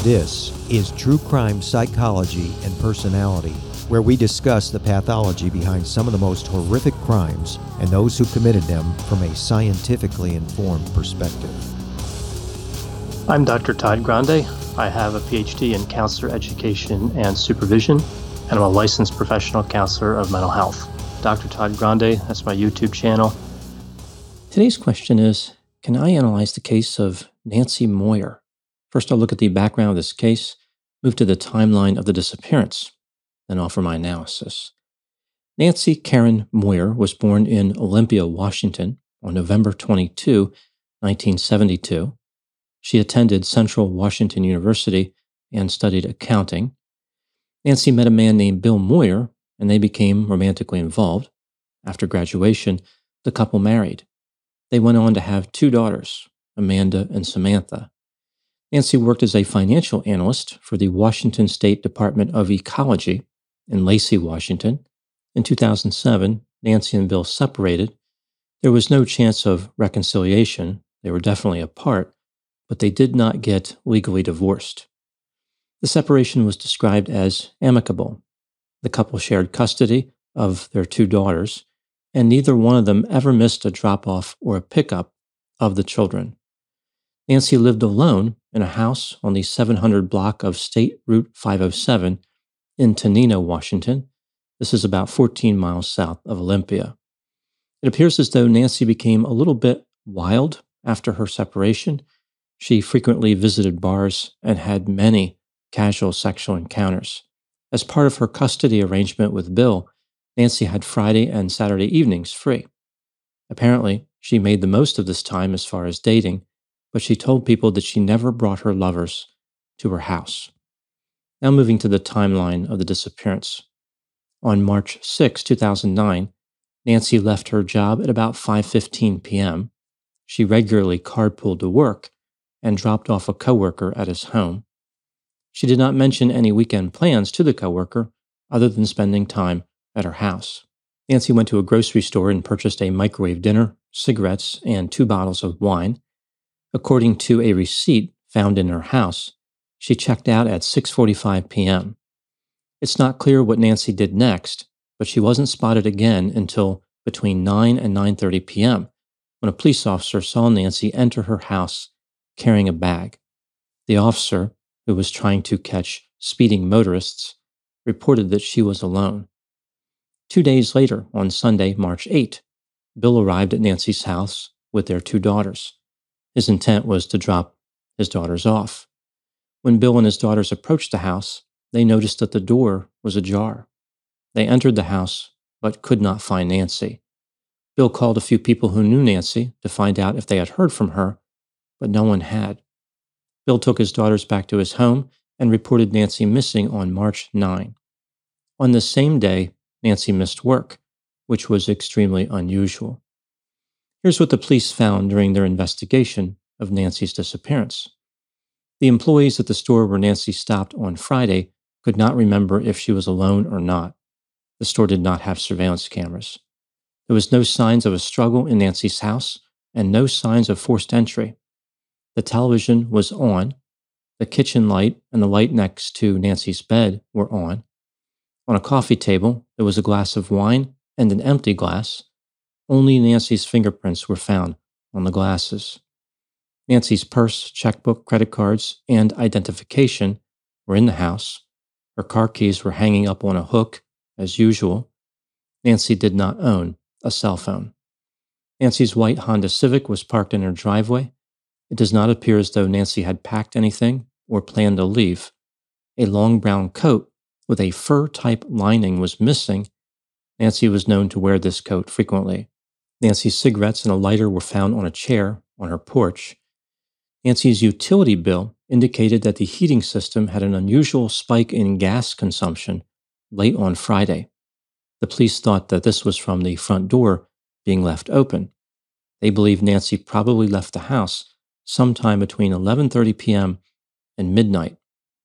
This is True Crime Psychology and Personality, where we discuss the pathology behind some of the most horrific crimes and those who committed them from a scientifically informed perspective. I'm Dr. Todd Grande. I have a PhD in counselor education and supervision, and I'm a licensed professional counselor of mental health. Dr. Todd Grande, that's my YouTube channel. Today's question is, can I analyze the case of Nancy Moyer? First, I'll look at the background of this case, move to the timeline of the disappearance, then offer my analysis. Nancy Karen Moyer was born in Olympia, Washington on November 22, 1972. She attended Central Washington University and studied accounting. Nancy met a man named Bill Moyer, and they became romantically involved. After graduation, the couple married. They went on to have two daughters, Amanda and Samantha. Nancy worked as a financial analyst for the Washington State Department of Ecology in Lacey, Washington. In 2007, Nancy and Bill separated. There was no chance of reconciliation. They were definitely apart, but they did not get legally divorced. The separation was described as amicable. The couple shared custody of their two daughters, and neither one of them ever missed a drop-off or a pickup of the children. Nancy lived alone in a house on the 700 block of State Route 507 in Tenino, Washington. This is about 14 miles south of Olympia. It appears as though Nancy became a little bit wild after her separation. She frequently visited bars and had many casual sexual encounters. As part of her custody arrangement with Bill, Nancy had Friday and Saturday evenings free. Apparently, she made the most of this time as far as dating, but she told people that she never brought her lovers to her house. Now moving to the timeline of the disappearance. On March 6, 2009, Nancy left her job at about 5:15 p.m. She regularly carpooled to work and dropped off a coworker at his home. She did not mention any weekend plans to the coworker other than spending time at her house. Nancy went to a grocery store and purchased a microwave dinner, cigarettes, and 2 bottles of wine. According to a receipt found in her house, she checked out at 6:45 p.m. It's not clear what Nancy did next, but she wasn't spotted again until between 9 and 9:30 p.m. when a police officer saw Nancy enter her house carrying a bag. The officer, who was trying to catch speeding motorists, reported that she was alone. 2 days later, on Sunday, March 8, Bill arrived at Nancy's house with their two daughters. His intent was to drop his daughters off. When Bill and his daughters approached the house, they noticed that the door was ajar. They entered the house, but could not find Nancy. Bill called a few people who knew Nancy to find out if they had heard from her, but no one had. Bill took his daughters back to his home and reported Nancy missing on March 9. On the same day, Nancy missed work, which was extremely unusual. Here's what the police found during their investigation of Nancy's disappearance. The employees at the store where Nancy stopped on Friday could not remember if she was alone or not. The store did not have surveillance cameras. There was no signs of a struggle in Nancy's house and no signs of forced entry. The television was on. The kitchen light and the light next to Nancy's bed were on. On a coffee table, there was a glass of wine and an empty glass. Only Nancy's fingerprints were found on the glasses. Nancy's purse, checkbook, credit cards, and identification were in the house. Her car keys were hanging up on a hook, as usual. Nancy did not own a cell phone. Nancy's white Honda Civic was parked in her driveway. It does not appear as though Nancy had packed anything or planned to leave. A long brown coat with a fur-type lining was missing. Nancy was known to wear this coat frequently. Nancy's cigarettes and a lighter were found on a chair on her porch. Nancy's utility bill indicated that the heating system had an unusual spike in gas consumption late on Friday. The police thought that this was from the front door being left open. They believe Nancy probably left the house sometime between 11:30 p.m. and midnight.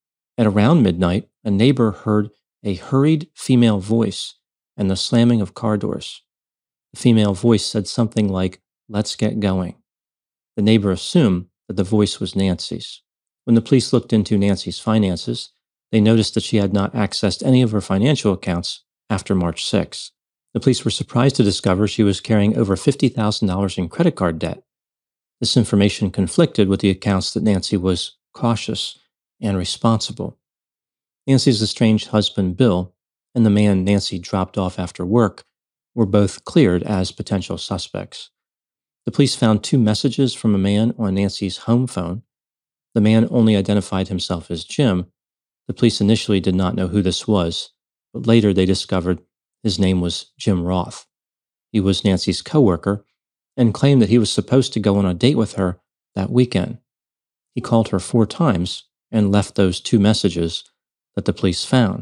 At around midnight, a neighbor heard a hurried female voice and the slamming of car doors. The female voice said something like, "Let's get going." The neighbor assumed that the voice was Nancy's. When the police looked into Nancy's finances, they noticed that she had not accessed any of her financial accounts after March 6. The police were surprised to discover she was carrying over $50,000 in credit card debt. This information conflicted with the accounts that Nancy was cautious and responsible. Nancy's estranged husband, Bill, and the man Nancy dropped off after work were both cleared as potential suspects. The police found 2 messages from a man on Nancy's home phone. The man only identified himself as Jim. The police initially did not know who this was, but later they discovered his name was Jim Roth. He was Nancy's coworker and claimed that he was supposed to go on a date with her that weekend. He called her 4 times and left those 2 messages that the police found.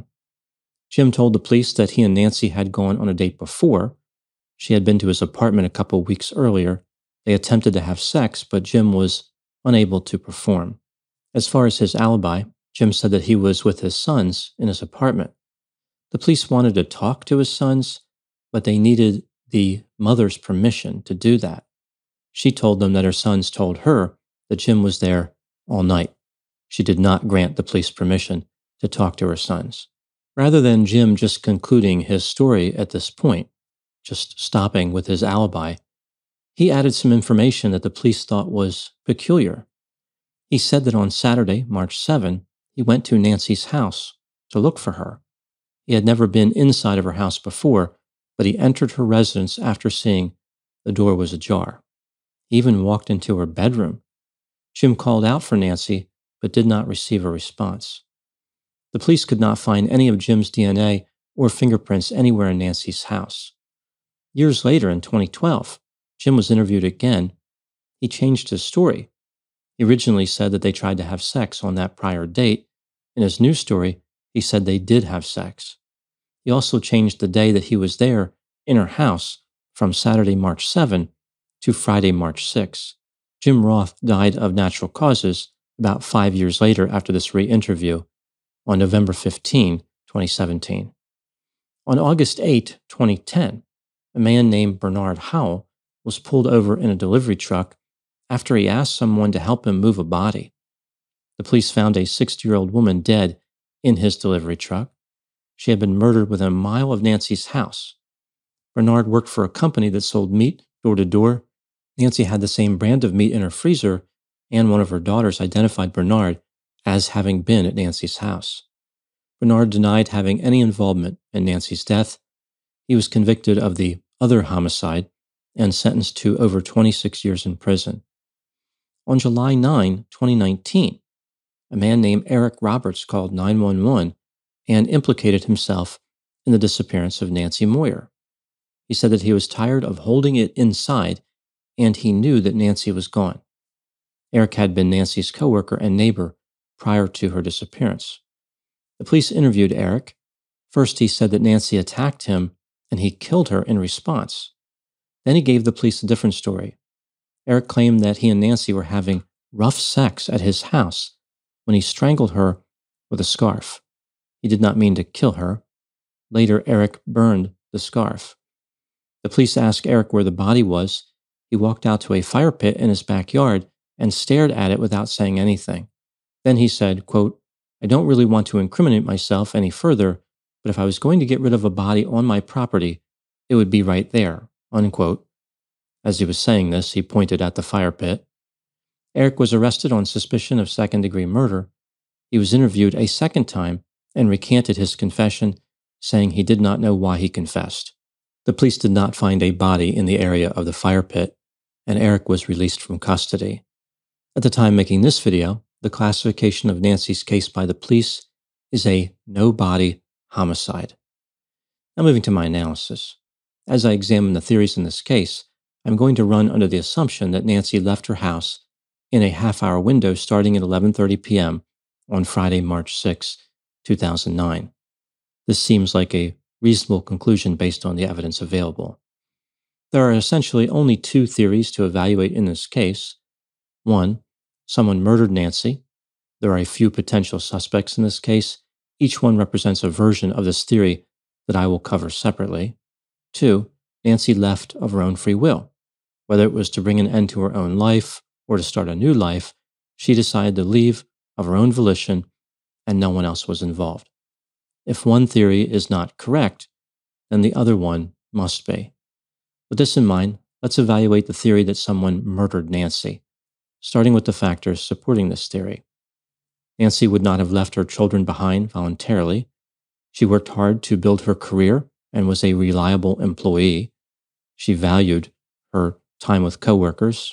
Jim told the police that he and Nancy had gone on a date before. She had been to his apartment a couple weeks earlier. They attempted to have sex, but Jim was unable to perform. As far as his alibi, Jim said that he was with his sons in his apartment. The police wanted to talk to his sons, but they needed the mother's permission to do that. She told them that her sons told her that Jim was there all night. She did not grant the police permission to talk to her sons. Rather than Jim just concluding his story at this point, just stopping with his alibi, he added some information that the police thought was peculiar. He said that on Saturday, March 7, he went to Nancy's house to look for her. He had never been inside of her house before, but he entered her residence after seeing the door was ajar. He even walked into her bedroom. Jim called out for Nancy, but did not receive a response. The police could not find any of Jim's DNA or fingerprints anywhere in Nancy's house. Years later, in 2012, Jim was interviewed again. He changed his story. He originally said that they tried to have sex on that prior date. In his new story, he said they did have sex. He also changed the day that he was there in her house from Saturday, March 7 to Friday, March 6. Jim Roth died of natural causes about 5 years later after this re-interview on November 15, 2017. On August 8, 2010, a man named Bernard Howell was pulled over in a delivery truck after he asked someone to help him move a body. The police found a 60-year-old woman dead in his delivery truck. She had been murdered within a mile of Nancy's house. Bernard worked for a company that sold meat door to door. Nancy had the same brand of meat in her freezer, and one of her daughters identified Bernard as having been at Nancy's house. Bernard denied having any involvement in Nancy's death. He was convicted of the other homicide and sentenced to over 26 years in prison. On July 9, 2019, a man named Eric Roberts called 911 and implicated himself in the disappearance of Nancy Moyer. He said that he was tired of holding it inside and he knew that Nancy was gone. Eric had been Nancy's coworker and neighbor prior to her disappearance. The police interviewed Eric. First, he said that Nancy attacked him and he killed her in response. Then he gave the police a different story. Eric claimed that he and Nancy were having rough sex at his house when he strangled her with a scarf. He did not mean to kill her. Later, Eric burned the scarf. The police asked Eric where the body was. He walked out to a fire pit in his backyard and stared at it without saying anything. Then he said, quote, "I don't really want to incriminate myself any further, but if I was going to get rid of a body on my property, it would be right there," unquote. As he was saying this, he pointed at the fire pit. Eric was arrested on suspicion of second-degree murder. He was interviewed a second time and recanted his confession, saying he did not know why he confessed. The police did not find a body in the area of the fire pit, and Eric was released from custody. At the time making this video, the classification of Nancy's case by the police is a no-body homicide. Now moving to my analysis. As I examine the theories in this case, I'm going to run under the assumption that Nancy left her house in a half-hour window starting at 11:30 p.m. on Friday, March 6, 2009. This seems like a reasonable conclusion based on the evidence available. There are essentially only 2 theories to evaluate in this case. 1, someone murdered Nancy. There are a few potential suspects in this case. Each one represents a version of this theory that I will cover separately. 2, Nancy left of her own free will. Whether it was to bring an end to her own life or to start a new life, she decided to leave of her own volition and no one else was involved. If one theory is not correct, then the other one must be. With this in mind, let's evaluate the theory that someone murdered Nancy, starting with the factors supporting this theory. Nancy would not have left her children behind voluntarily. She worked hard to build her career and was a reliable employee. She valued her time with coworkers.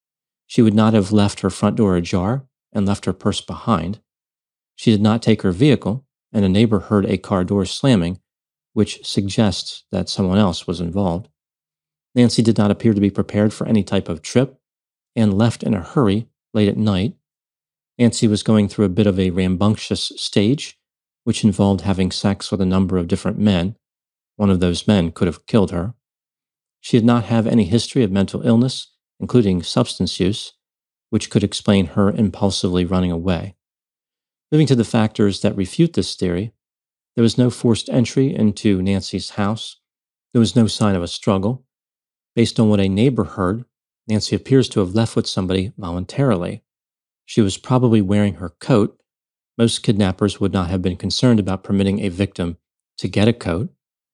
She would not have left her front door ajar and left her purse behind. She did not take her vehicle, and a neighbor heard a car door slamming, which suggests that someone else was involved. Nancy did not appear to be prepared for any type of trip and left in a hurry late at night. Nancy was going through a bit of a rambunctious stage, which involved having sex with a number of different men. One of those men could have killed her. She did not have any history of mental illness, including substance use, which could explain her impulsively running away. Moving to the factors that refute this theory, there was no forced entry into Nancy's house. There was no sign of a struggle. Based on what a neighbor heard, Nancy appears to have left with somebody voluntarily. She was probably wearing her coat. Most kidnappers would not have been concerned about permitting a victim to get a coat.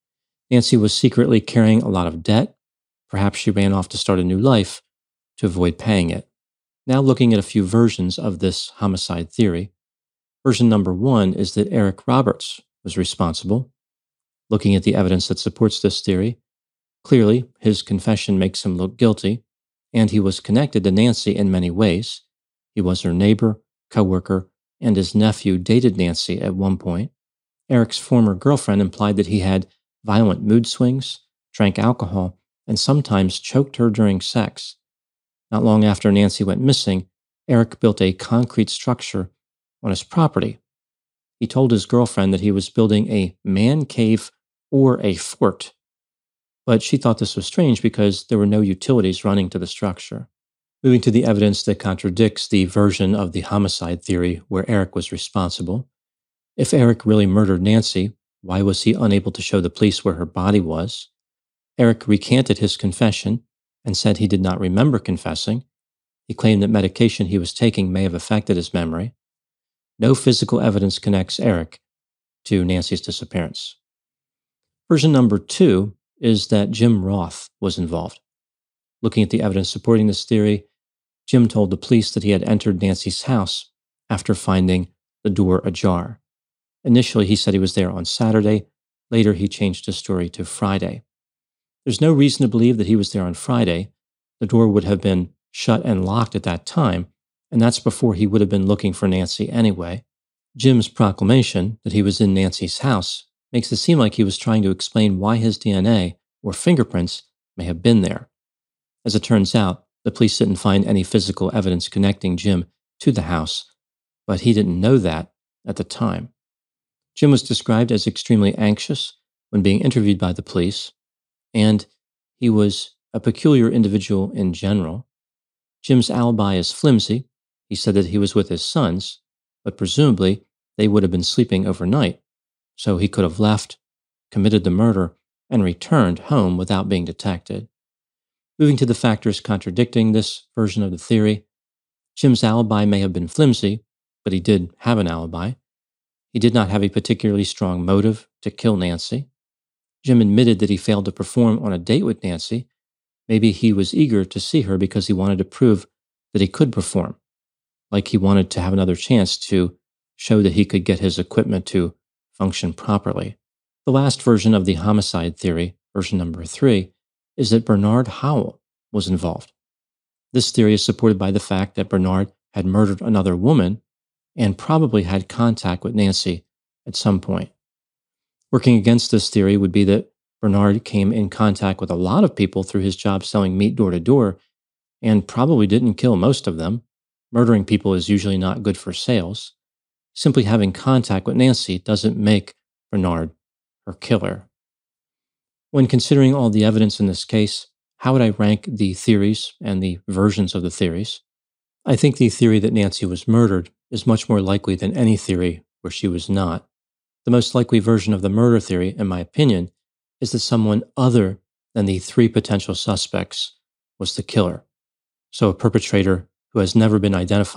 Nancy was secretly carrying a lot of debt. Perhaps she ran off to start a new life to avoid paying it. Now looking at a few versions of this homicide theory. Version number 1 is that Eric Roberts was responsible. Looking at the evidence that supports this theory, clearly his confession makes him look guilty, and he was connected to Nancy in many ways. He was her neighbor, coworker, and his nephew dated Nancy at one point. Eric's former girlfriend implied that he had violent mood swings, drank alcohol, and sometimes choked her during sex. Not long after Nancy went missing, Eric built a concrete structure on his property. He told his girlfriend that he was building a man cave or a fort, but she thought this was strange because there were no utilities running to the structure. Moving to the evidence that contradicts the version of the homicide theory where Eric was responsible. If Eric really murdered Nancy, why was he unable to show the police where her body was? Eric recanted his confession and said he did not remember confessing. He claimed that medication he was taking may have affected his memory. No physical evidence connects Eric to Nancy's disappearance. Version number 2 is that Jim Roth was involved. Looking at the evidence supporting this theory, Jim told the police that he had entered Nancy's house after finding the door ajar. Initially, he said he was there on Saturday. Later, he changed his story to Friday. There's no reason to believe that he was there on Friday. The door would have been shut and locked at that time, and that's before he would have been looking for Nancy anyway. Jim's proclamation that he was in Nancy's house makes it seem like he was trying to explain why his DNA or fingerprints may have been there. As it turns out, the police didn't find any physical evidence connecting Jim to the house, but he didn't know that at the time. Jim was described as extremely anxious when being interviewed by the police, and he was a peculiar individual in general. Jim's alibi is flimsy. He said that he was with his sons, but presumably they would have been sleeping overnight, so he could have left, committed the murder, and returned home without being detected. Moving to the factors contradicting this version of the theory, Jim's alibi may have been flimsy, but he did have an alibi. He did not have a particularly strong motive to kill Nancy. Jim admitted that he failed to perform on a date with Nancy. Maybe he was eager to see her because he wanted to prove that he could perform, like he wanted to have another chance to show that he could get his equipment to function properly. The last version of the homicide theory, version number 3, is that Bernard Howell was involved. This theory is supported by the fact that Bernard had murdered another woman and probably had contact with Nancy at some point. Working against this theory would be that Bernard came in contact with a lot of people through his job selling meat door to door and probably didn't kill most of them. Murdering people is usually not good for sales. Simply having contact with Nancy doesn't make Bernard her killer. When considering all the evidence in this case, how would I rank the theories and the versions of the theories? I think the theory that Nancy was murdered is much more likely than any theory where she was not. The most likely version of the murder theory, in my opinion, is that someone other than the 3 potential suspects was the killer. So a perpetrator who has never been identified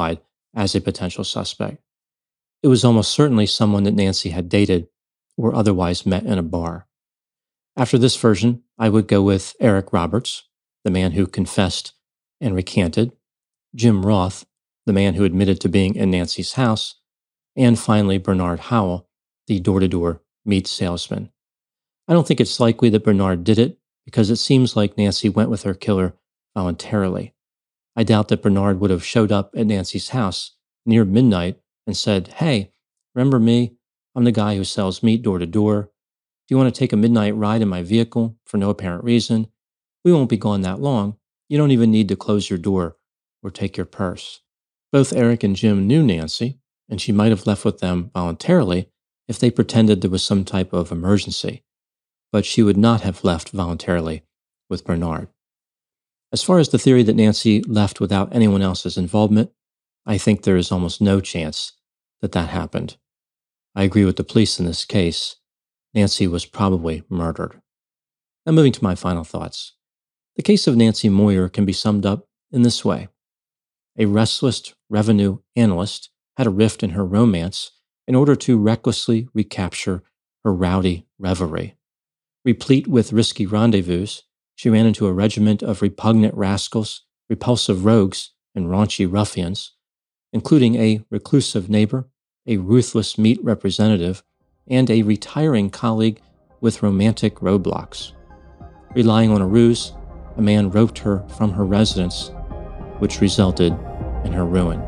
as a potential suspect. It was almost certainly someone that Nancy had dated or otherwise met in a bar. After this version, I would go with Eric Roberts, the man who confessed and recanted, Jim Roth, the man who admitted to being in Nancy's house, and finally Bernard Howell, the door-to-door meat salesman. I don't think it's likely that Bernard did it because it seems like Nancy went with her killer voluntarily. I doubt that Bernard would have showed up at Nancy's house near midnight and said, "Hey, remember me? I'm the guy who sells meat door to door. Do you want to take a midnight ride in my vehicle for no apparent reason? We won't be gone that long. You don't even need to close your door or take your purse." Both Eric and Jim knew Nancy, and she might have left with them voluntarily if they pretended there was some type of emergency, but she would not have left voluntarily with Bernard. As far as the theory that Nancy left without anyone else's involvement, I think there is almost no chance that that happened. I agree with the police in this case. Nancy was probably murdered. Now moving to my final thoughts. The case of Nancy Moyer can be summed up in this way. A restless revenue analyst had a rift in her romance in order to recklessly recapture her rowdy revelry. Replete with risky rendezvous, she ran into a regiment of repugnant rascals, repulsive rogues, and raunchy ruffians, including a reclusive neighbor, a ruthless meat representative, and a retiring colleague with romantic roadblocks. Relying on a ruse, a man roped her from her residence, which resulted in her ruin.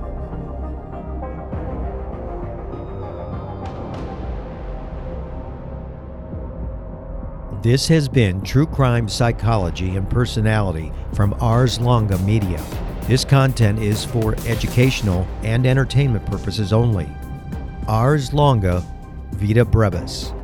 This has been True Crime Psychology and Personality from Ars Longa Media. This content is for educational and entertainment purposes only. Ars Longa, Vita Brevis.